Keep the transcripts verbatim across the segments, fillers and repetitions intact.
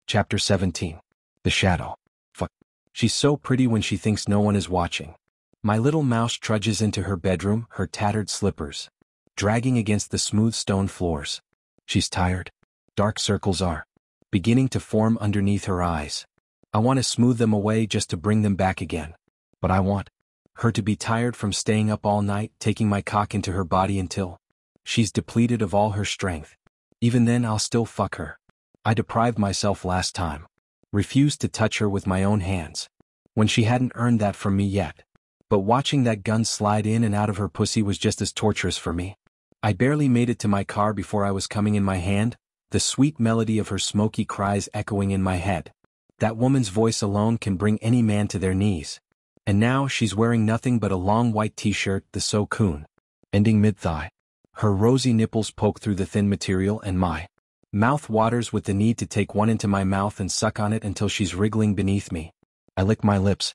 Chapter seventeen. The Shadow. Fuck. She's so pretty when she thinks no one is watching. My little mouse trudges into her bedroom, her tattered slippers dragging against the smooth stone floors. She's tired. Dark circles are beginning to form underneath her eyes. I want to smooth them away just to bring them back again. But I want her to be tired from staying up all night, taking my cock into her body until she's depleted of all her strength. Even then I'll still fuck her. I deprived myself last time. Refused to touch her with my own hands, when she hadn't earned that from me yet. But watching that gun slide in and out of her pussy was just as torturous for me. I barely made it to my car before I was coming in my hand, the sweet melody of her smoky cries echoing in my head. That woman's voice alone can bring any man to their knees. And now she's wearing nothing but a long white t-shirt, the So Coon, ending mid-thigh. Her rosy nipples poke through the thin material and my mouth waters with the need to take one into my mouth and suck on it until she's wriggling beneath me. I lick my lips.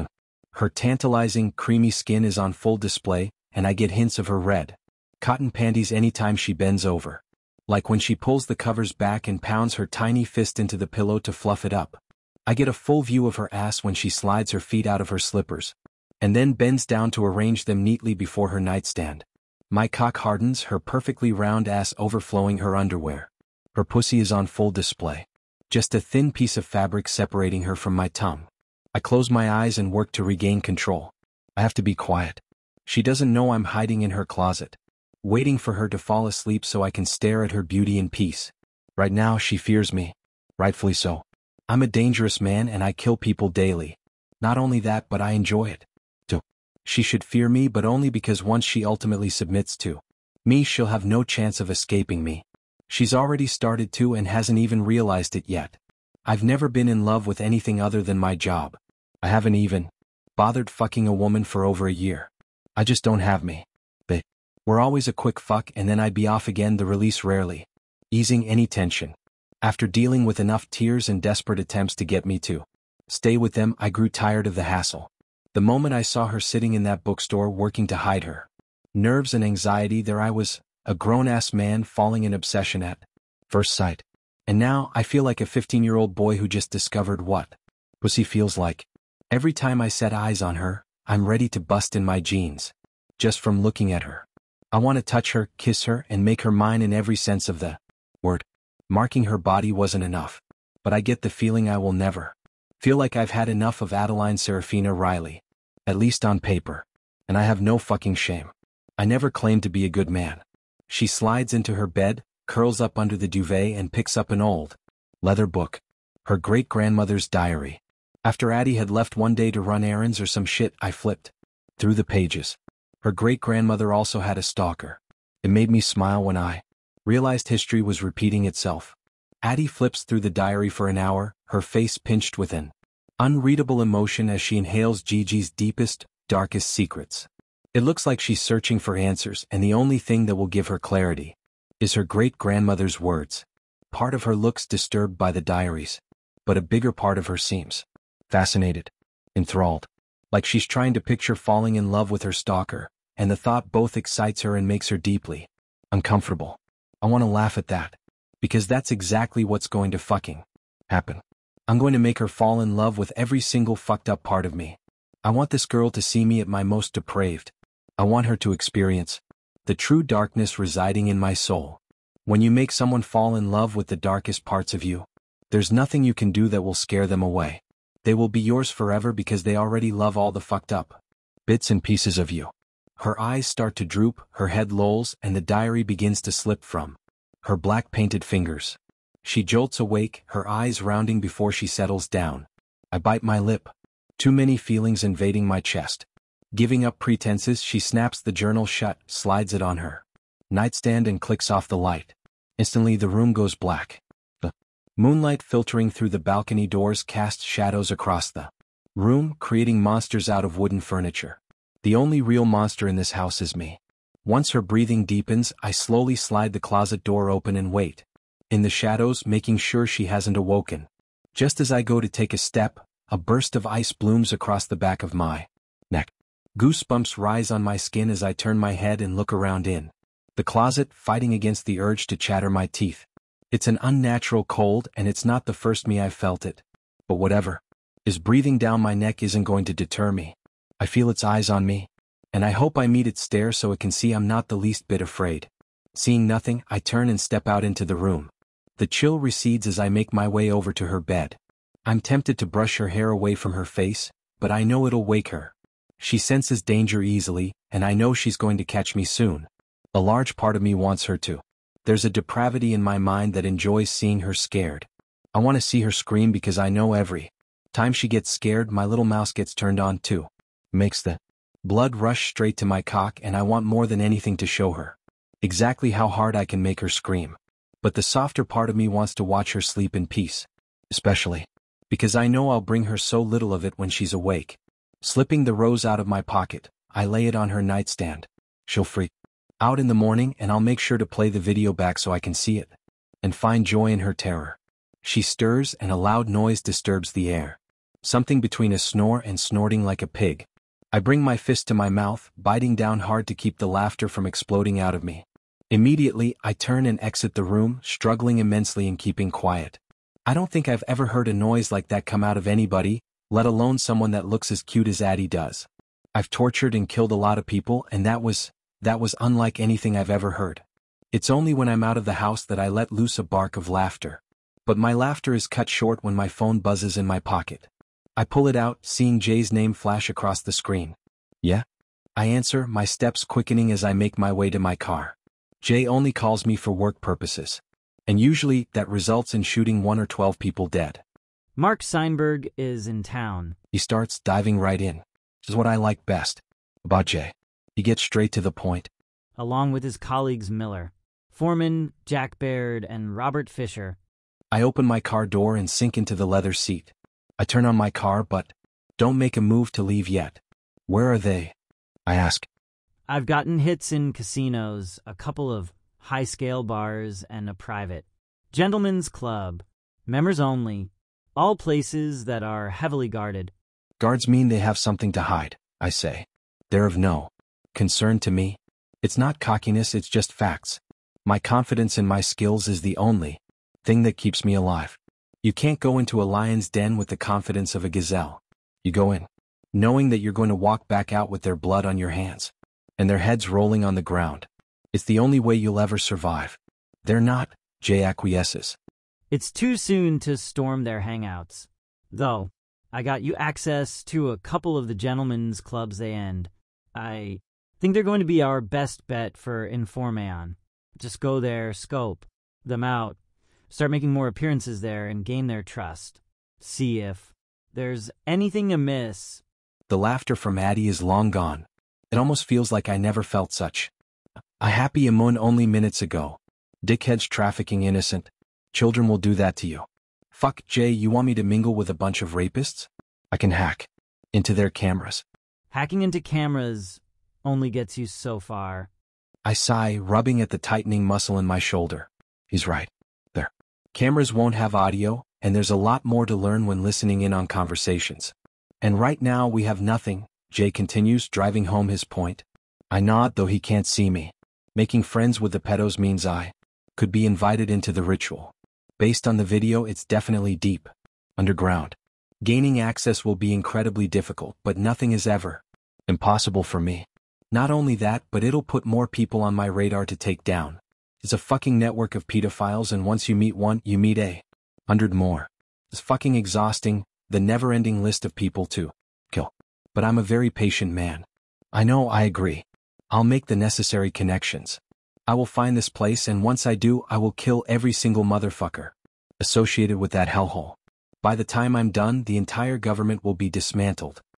Her tantalizing, creamy skin is on full display, and I get hints of her red cotton panties anytime she bends over. Like when she pulls the covers back and pounds her tiny fist into the pillow to fluff it up. I get a full view of her ass when she slides her feet out of her slippers, and then bends down to arrange them neatly before her nightstand. My cock hardens, her perfectly round ass overflowing her underwear. Her pussy is on full display. Just a thin piece of fabric separating her from my tongue. I close my eyes and work to regain control. I have to be quiet. She doesn't know I'm hiding in her closet, waiting for her to fall asleep so I can stare at her beauty in peace. Right now she fears me. Rightfully so. I'm a dangerous man and I kill people daily. Not only that, but I enjoy it. So, she should fear me, but only because once she ultimately submits to me, she'll have no chance of escaping me. She's already started to and hasn't even realized it yet. I've never been in love with anything other than my job. I haven't even bothered fucking a woman for over a year. I just don't have me. But we're always a quick fuck and then I'd be off again, the release rarely easing any tension. After dealing with enough tears and desperate attempts to get me to stay with them, I grew tired of the hassle. The moment I saw her sitting in that bookstore working to hide her nerves and anxiety, there I was, a grown-ass man falling in obsession at first sight. And now I feel like a fifteen-year-old boy who just discovered what pussy feels like. Every time I set eyes on her, I'm ready to bust in my jeans. Just from looking at her. I want to touch her, kiss her, and make her mine in every sense of the word. Marking her body wasn't enough. But I get the feeling I will never feel like I've had enough of Adeline Serafina Riley. At least on paper. And I have no fucking shame. I never claimed to be a good man. She slides into her bed, curls up under the duvet and picks up an old leather book. Her great-grandmother's diary. After Addie had left one day to run errands or some shit, I flipped through the pages. Her great-grandmother also had a stalker. It made me smile when I realized history was repeating itself. Addie flips through the diary for an hour, her face pinched with an unreadable emotion as she inhales Gigi's deepest, darkest secrets. It looks like she's searching for answers, and the only thing that will give her clarity is her great-grandmother's words. Part of her looks disturbed by the diaries, but a bigger part of her seems fascinated, enthralled, like she's trying to picture falling in love with her stalker, and the thought both excites her and makes her deeply uncomfortable. I want to laugh at that, because that's exactly what's going to fucking happen. I'm going to make her fall in love with every single fucked up part of me. I want this girl to see me at my most depraved. I want her to experience the true darkness residing in my soul. When you make someone fall in love with the darkest parts of you, there's nothing you can do that will scare them away. They will be yours forever because they already love all the fucked up bits and pieces of you. Her eyes start to droop, her head lolls, and the diary begins to slip from her black painted fingers. She jolts awake, her eyes rounding before she settles down. I bite my lip. Too many feelings invading my chest. Giving up pretenses, she snaps the journal shut, slides it on her nightstand and clicks off the light. Instantly the room goes black. The moonlight filtering through the balcony doors casts shadows across the room, creating monsters out of wooden furniture. The only real monster in this house is me. Once her breathing deepens, I slowly slide the closet door open and wait in the shadows, making sure she hasn't awoken. Just as I go to take a step, a burst of ice blooms across the back of my neck. Goosebumps rise on my skin as I turn my head and look around in the closet, fighting against the urge to chatter my teeth. It's an unnatural cold and it's not the first me I've felt it. But whatever. Is breathing down my neck isn't going to deter me. I feel its eyes on me. And I hope I meet its stare so it can see I'm not the least bit afraid. Seeing nothing, I turn and step out into the room. The chill recedes as I make my way over to her bed. I'm tempted to brush her hair away from her face, but I know it'll wake her. She senses danger easily, and I know she's going to catch me soon. A large part of me wants her to. There's a depravity in my mind that enjoys seeing her scared. I want to see her scream because I know every time she gets scared, my little mouse gets turned on too. Makes the blood rush straight to my cock, and I want more than anything to show her exactly how hard I can make her scream. But the softer part of me wants to watch her sleep in peace. Especially because I know I'll bring her so little of it when she's awake. Slipping the rose out of my pocket, I lay it on her nightstand. She'll freak out in the morning, and I'll make sure to play the video back so I can see it and find joy in her terror. She stirs and a loud noise disturbs the air. Something between a snore and snorting like a pig. I bring my fist to my mouth, biting down hard to keep the laughter from exploding out of me. Immediately, I turn and exit the room, struggling immensely in keeping quiet. I don't think I've ever heard a noise like that come out of anybody, let alone someone that looks as cute as Addie does. I've tortured and killed a lot of people, and that was, that was unlike anything I've ever heard. It's only when I'm out of the house that I let loose a bark of laughter. But my laughter is cut short when my phone buzzes in my pocket. I pull it out, seeing Jay's name flash across the screen. Yeah? I answer, my steps quickening as I make my way to my car. Jay only calls me for work purposes. And usually, that results in shooting one or twelve people dead. Mark Seinberg is in town. He starts diving right in. This is what I like best about Jay. He gets straight to the point. Along with his colleagues Miller, Foreman, Jack Baird, and Robert Fisher. I open my car door and sink into the leather seat. I turn on my car but don't make a move to leave yet. Where are they? I ask. I've gotten hits in casinos, a couple of high-scale bars, and a private gentlemen's club. Members only. All places that are heavily guarded. Guards mean they have something to hide, I say. They're of no concern to me. It's not cockiness, it's just facts. My confidence in my skills is the only thing that keeps me alive. You can't go into a lion's den with the confidence of a gazelle. You go in knowing that you're going to walk back out with their blood on your hands and their heads rolling on the ground. It's the only way you'll ever survive. They're not, Jay acquiesces. It's too soon to storm their hangouts. Though, I got you access to a couple of the gentlemen's clubs they end. I think they're going to be our best bet for Informaon. Just go there, scope them out, start making more appearances there, and gain their trust. See if there's anything amiss. The laughter from Addie is long gone. It almost feels like I never felt such a happy emotion only minutes ago. Dickheads trafficking innocent children will do that to you. Fuck, Jay, you want me to mingle with a bunch of rapists? I can hack into their cameras. Hacking into cameras only gets you so far. I sigh, rubbing at the tightening muscle in my shoulder. He's right. Their cameras won't have audio, and there's a lot more to learn when listening in on conversations. And right now we have nothing, Jay continues, driving home his point. I nod, though he can't see me. Making friends with the pedos means I could be invited into the ritual. Based on the video, it's definitely deep underground. Gaining access will be incredibly difficult, but nothing is ever impossible for me. Not only that, but it'll put more people on my radar to take down. It's a fucking network of pedophiles, and once you meet one, you meet a hundred more. It's fucking exhausting, the never-ending list of people to kill. But I'm a very patient man. I know, I agree. I'll make the necessary connections. I will find this place, and once I do, I will kill every single motherfucker associated with that hellhole. By the time I'm done, the entire government will be dismantled.